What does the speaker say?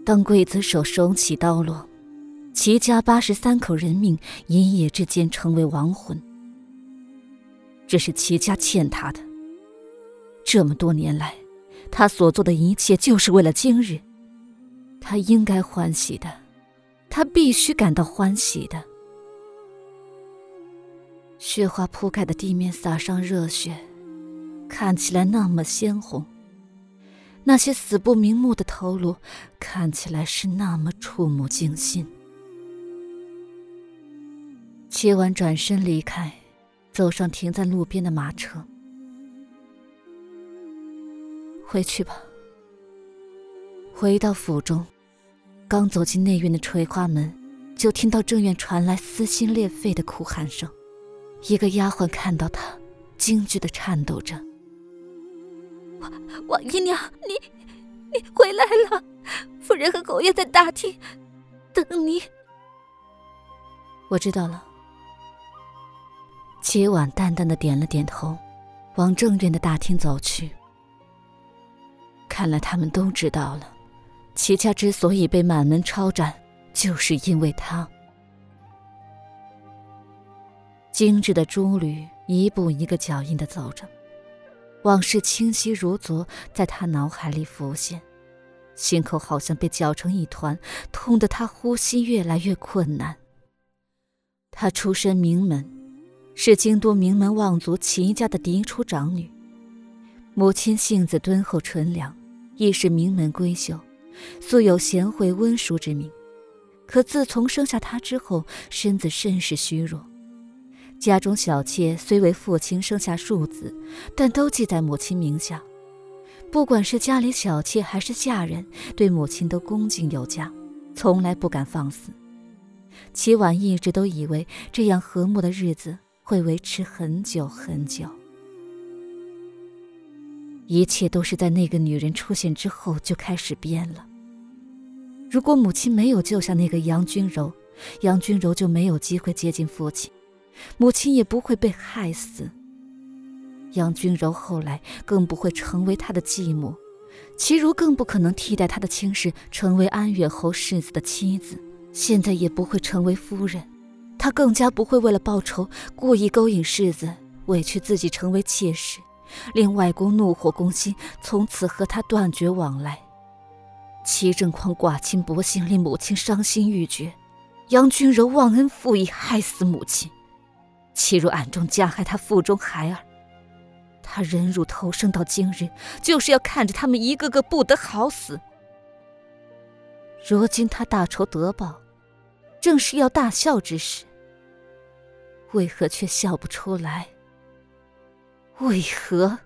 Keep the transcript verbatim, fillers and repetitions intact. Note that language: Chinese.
当刽子手手起刀落，齐家八十三口人命一夜之间成为亡魂。这是齐家欠他的。这么多年来，他所做的一切就是为了今日。他应该欢喜的，他必须感到欢喜的。雪花铺盖的地面洒上热血，看起来那么鲜红。那些死不瞑目的头颅看起来是那么触目惊心。齐婉转身离开，走上停在路边的马车。回去吧。回到府中，刚走进内院的垂花门，就听到正院传来撕心裂肺的哭喊声。一个丫鬟看到他，惊惧地颤抖着。 王姨娘，你你回来了，夫人和侯爷在大厅等你。 我知道了。齐婉淡淡的点了点头，往正院的大厅走去。看来他们都知道了，齐家之所以被满门抄斩，就是因为他。精致的珠履一步一个脚印地走着，往事清晰如昨在他脑海里浮现，心口好像被绞成一团，痛得他呼吸越来越困难。他出身名门，是京都名门望族齐家的嫡出长女，母亲性子敦厚纯良，亦是名门闺秀，素有贤惠温淑之名。可自从生下她之后，身子甚是虚弱。家中小妾虽为父亲生下庶子，但都记在母亲名下。不管是家里小妾还是下人，对母亲都恭敬有加，从来不敢放肆。齐婉一直都以为这样和睦的日子会维持很久很久。一切都是在那个女人出现之后就开始变了。如果母亲没有救下那个杨君柔，杨君柔就没有机会接近父亲，母亲也不会被害死。杨君柔后来更不会成为他的继母，齐如更不可能替代他的亲事成为安远侯世子的妻子，现在也不会成为夫人。他更加不会为了报仇故意勾引世子，委屈自己成为妾室，令外公怒火攻心，从此和他断绝往来。齐正匡寡亲薄幸，令母亲伤心欲绝；杨君柔忘恩负义，害死母亲。齐如暗中加害他腹中孩儿，他忍辱投生到今日，就是要看着他们一个个不得好死。如今他大仇得报，正是要大笑之时，为何却笑不出来？为何？